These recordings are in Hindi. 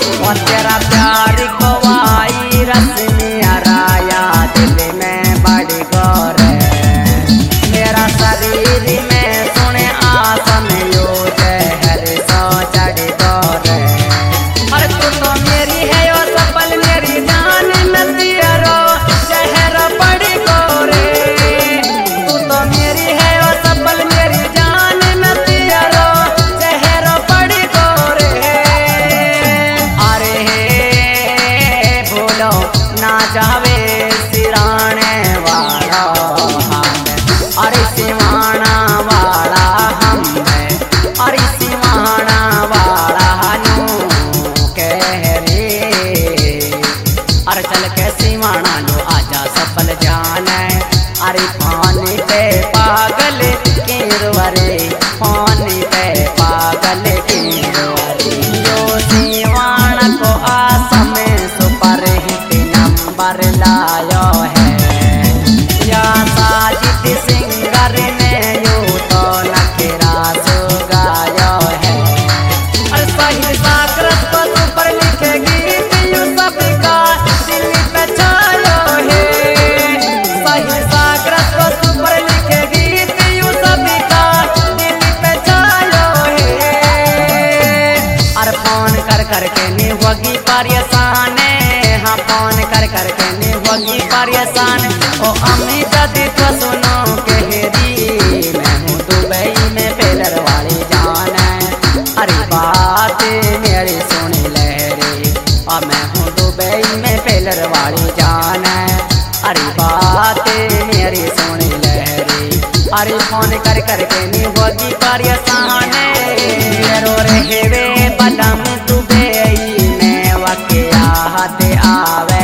और तेरा प्यार को वायरस में हराया दिल में बड़ी गौर मेरा शरीर में सुने आसम यो जहर सो चढ़ गौर अरे तू तो मेरी है ओ सफल मेरी जान नदियरो शहर बड़ी गोरे तू तो मेरी है ओ सफल मेरी जान नदियरो शहर बड़ी गोरे अरे बोलो ना जावे सिराने वाला अरे सिवाना वाला हम अरे सिवाना वाला नू कह रे अरे चल के सिवाना लो आजा सफल जाने अरे पानी पे पागल केरवरे पानी पे पागल केरवरे यो सिवाना को आसम सुपर हिट नंबर लायो है या साजिद सिंगर ने यू तो नखरा सो गायो है और साहिल सागरत को सुपर लिखे गीत यू सबका दिल पे छायो है साहिल सागरत को सुपर लिखे गीत यू सबका दिल पे छायो है और फोन कर करके नहीं होगी परेशान हाँ फोन कर करके नहीं होगी परेशान ओ अम्मी दादी तो सुनो कहरी मैं हूँ दुबई में पेलर वाली जान अरे बात मेरी सुनी लहरी और मैं हूँ दुबई में पेलर वाली जान अरे बात मेरी सुनी लहरी अरे फोन कर करके नहीं होगी परेशान रो रहे वे बलम दुबई में वके याद आवे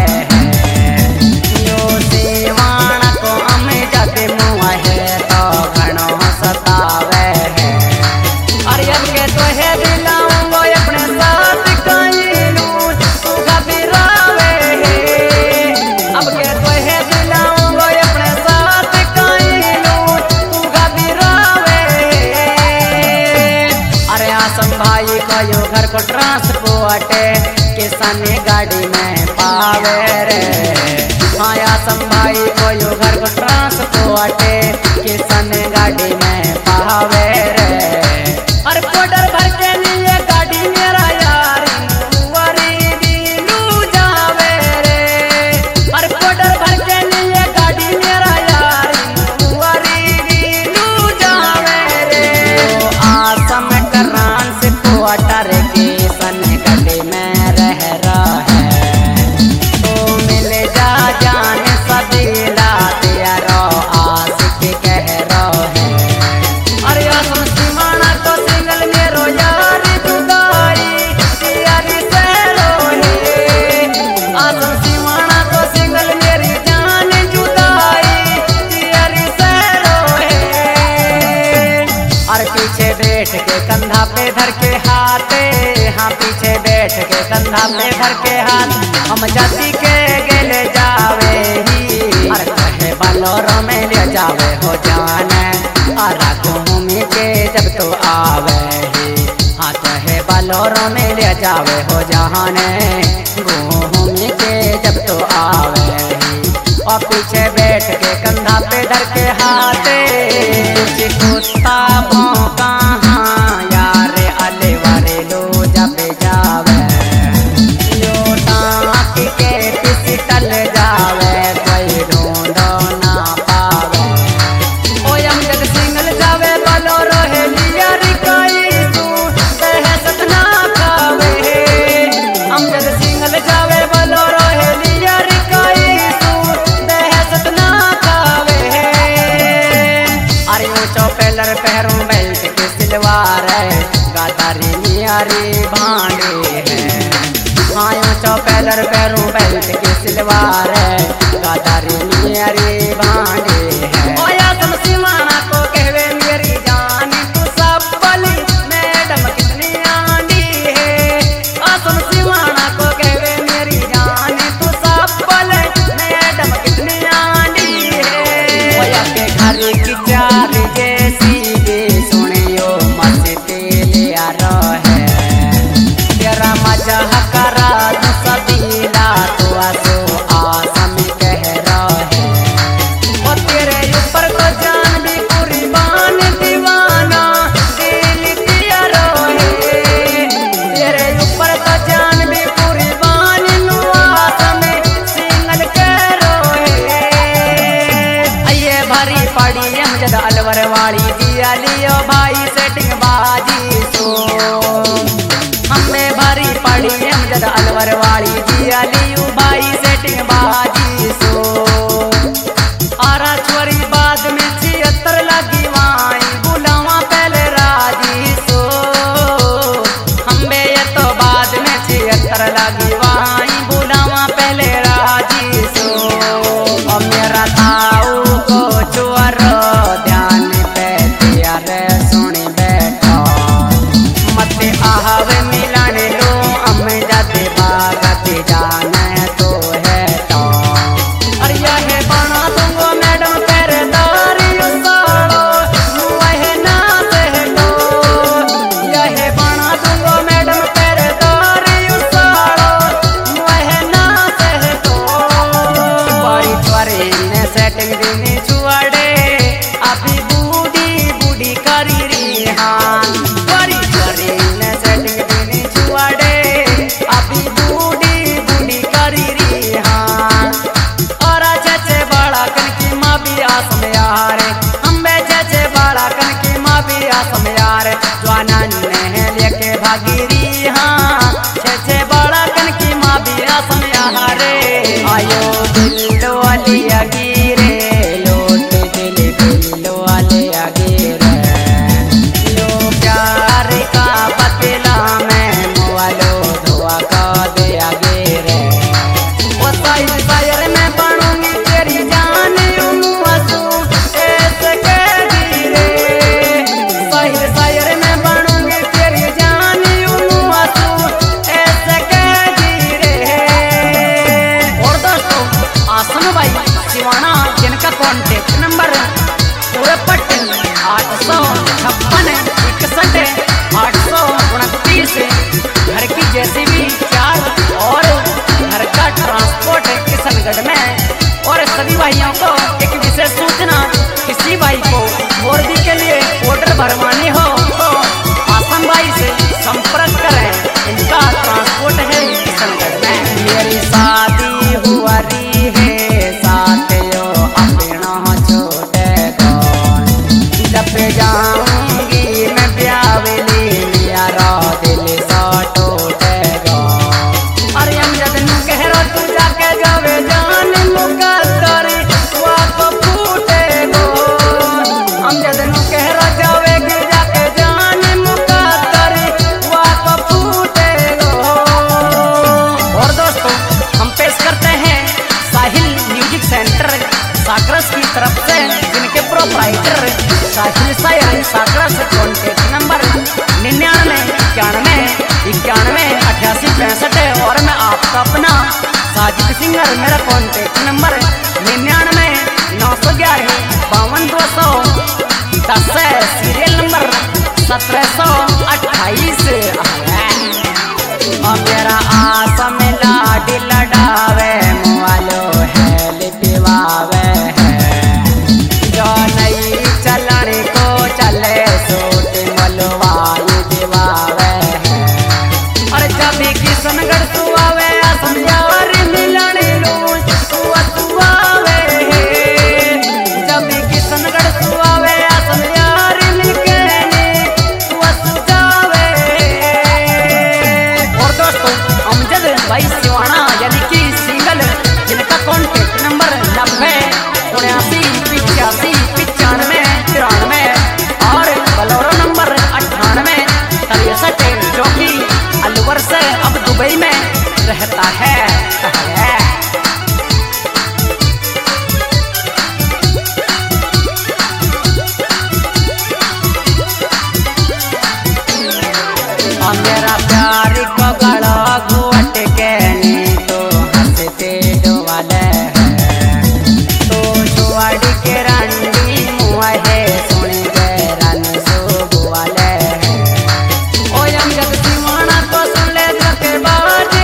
भाई को यो घर को ट्रांसपोर्ट किसान गाड़ी में पावे रे माया संभाई को यो घर को ट्रांसपोर्ट किसान गाड़ी में पावे रे और बॉर्डर भर के लिए गाड़ी मेरा यार वरी दिलू जावे रे और बॉर्डर भर के लिए गाड़ी मेरा यार वरी दिलू जावे रे आसम वाटर के सन गड्ढे में रह रहा है तो मिल जा जान सबीला तेरा आस के कह रहा है अरे आसम सिमाना तो सिंगल मेरो यार जुदाई तेरी सरो है आसम सिमाना तो सिंगल मेरी जान जुदाई तेरी सरो है और पीछे बैठ के कंधा पे धर के हाँ पीछे बैठ के कंधा पे धर के हाथ हम जाति के गेले जावे ही अरे कहे बलोरो में ले जावे हो जाने अरा घूम के जब तो आवे ही हाँ कहे बलोरो में ले जावे हो जाने घूम के जब तो आवे ही और पीछे बैठ के कंधा पे धर के हाथे कुत्ता भौंका पैरों बेल्ट के सिलवार गातारी नियारी भांडे है आयो चौपैलर पैरों बेल्ट के सिलवार गातारी नियारी भांडे है ओया तुम सिवाना को कहवे मेरी जान तू सब बली मैडम कितनी आंधी है तुम सिवाना को कहवे मेरी जान तू सब बली मैडम कितनी आंधी है ओया के घर की चार जैसी सुनियो मस्ती ले आ रहा है तेरा मजा करा तू सबीला तो आसो आसम कह रहे वो तेरे ऊपर तो जान भी कुर्बान दीवाना दिल किया रोहे तेरे ऊपर तो जान भी कुर्बान आसम सिंगल कह रोहे ये भरी पड़ी अमजद अलवर वाली दिया लियो भाई सेटिंग बाजी सो हमें भरी पड़ी अमजद अलवर वाली दिया लियो भाई सेटिंग बाजी सो आरा छोरी बाद में 76 लगी वाई बुलावा पहले राजी सो हमें ये तो बाद में 76 लगी वाई बुलावा पहले राजी सो और मेरा ताऊ को चोर ध्यान पे दिया रे सुनी बैठा मत आवे मिलन लो अमजद बागत जाने तो है तो और यह बना दूंगो मैडम पेरदारी उसाड़ो वह ना सहटो यह बना दूंगो मैडम पेरदारी उसाड़ो वह ना सहटो बड़ी छोरी ने सेटिंग देनी छुआड़े अभी बूढ़ी बूढ़ी करी रिहान बड़ी छोरी ने सेटिंग देनी छुआड़े अभी बूढ़ी बूढ़ी करी रिहान और चचे बड़ा कन की माँ भी आसम यार हम चचे बड़ा कन की माँ भी आसम यार जवानन ने लेके भागी रिहान चचे बड़ा कन की माँ भी आसम यार आयो दिल वाली गिरे लोट दिल दिल वाले गिरे लो प्यार का बदला में मुआलो धुआ का दे गिरे वो शायर में बनूंगी तेरी जान मुआसू ऐसे कह गिरे शायर में बनूंगी तेरी जान मुआसू ऐसे कह गिरे और दोस्तों आसम भाई सिवाना जिनका कॉन्टेक्ट नंबर पूरे पट्टे 856 घर की जेसीबी 4 और घर का ट्रांसपोर्ट है किशनगढ़ में और सभी भाइयों को एक विशेष सूचना किसी भाई को मोरबी के लिए ऑर्डर भरवानी हो तो आसम भाई से संपर्क करें इनका ट्रांसपोर्ट है किशनगढ़ में मेरी शादी हुआ री है साथ यो अपना छोटे कौन जब जाऊंगी मैं ब्यावली मेरा दिल सा टूटेगा और अमजद नु कह रो तू जाके जावे जान मुकद्दर वाप फूटेगो अमजद नु कह रो जावे जाके जान मुकद्दर वाप फूटेगो और दोस्तों हम पेश करते हैं साहिल म्यूजिक सेंटर साकरस की तरफ से जिनके प्रोप्राइटर साहिल सायर साकरस कॉन्टेक्ट नंबर 9991918865 और मैं आपका अपना साजिद सिंगर मेरा कॉन्टेक्ट नंबर 999152 सीरियल नंबर 1728 और मेरा आसम लाडी लडावे मुआलो है लिपिवावे है जो नई चलन को चले सूट मलवाई दिवावे है और जब भी किशनगढ़ तू आवे आसम यार मिलन लूं तू आवे जब भी किशनगढ़ तू आवे आसम यार मिलके तू जावे और दोस्तों अमजद भाई सिवाना यानी कि सिंगल जिनका कॉन्टेक्ट नंबर 90 और बलोरो नंबर 98 जो कि अलवर से अब दुबई में रहता है। मेरा प्यार को गला घोट के नी तो हंसते डोवाले तो छुआड़ी के रंडी मुआ है सुनी गए रन सो बुआले ओ अमजद सिवाना को सुन ले के बाद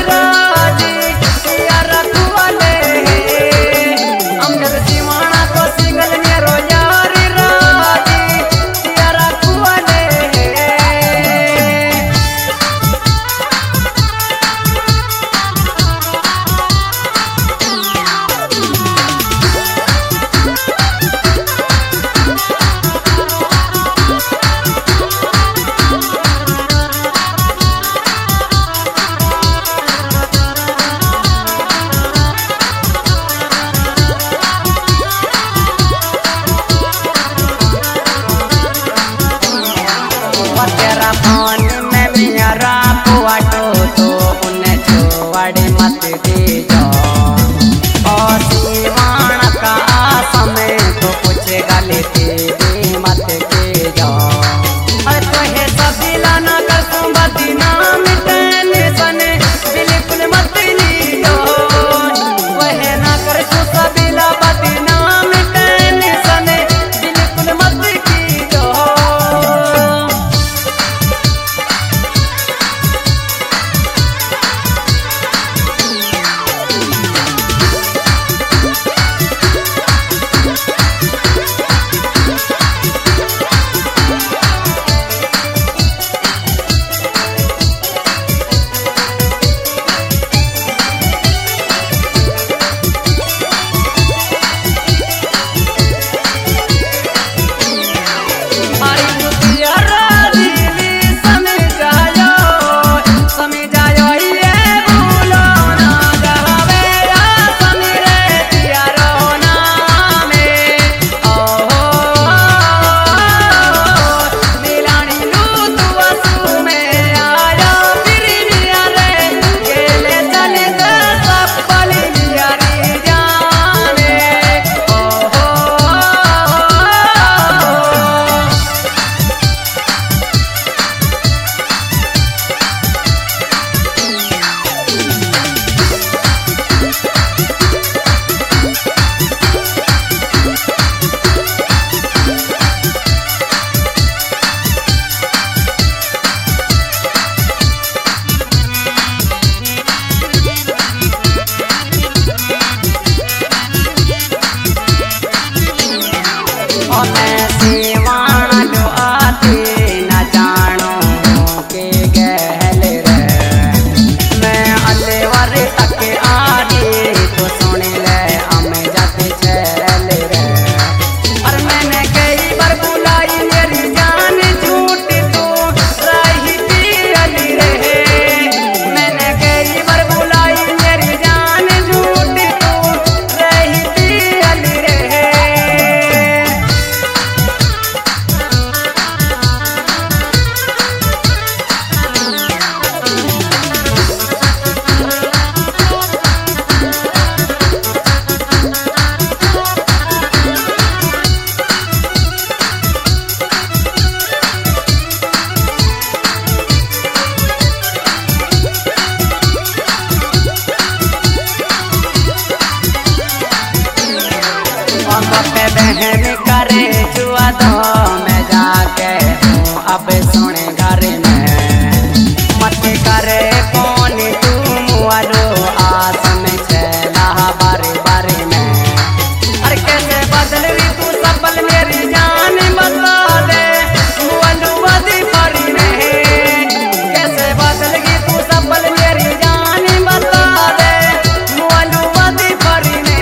बातों में जाके हूँ अब सुने घर में मत करे कौन तू मुआरो आसन चला बारी बारी में। अरे कैसे बदलवी तू सबल मेरी जान बता दे मुआलू वादी परी में। कैसे बदलगी तू सबल मेरी जान बता दे मुआलू वादी परी में।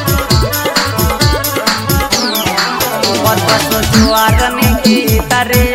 जुआरन की तरे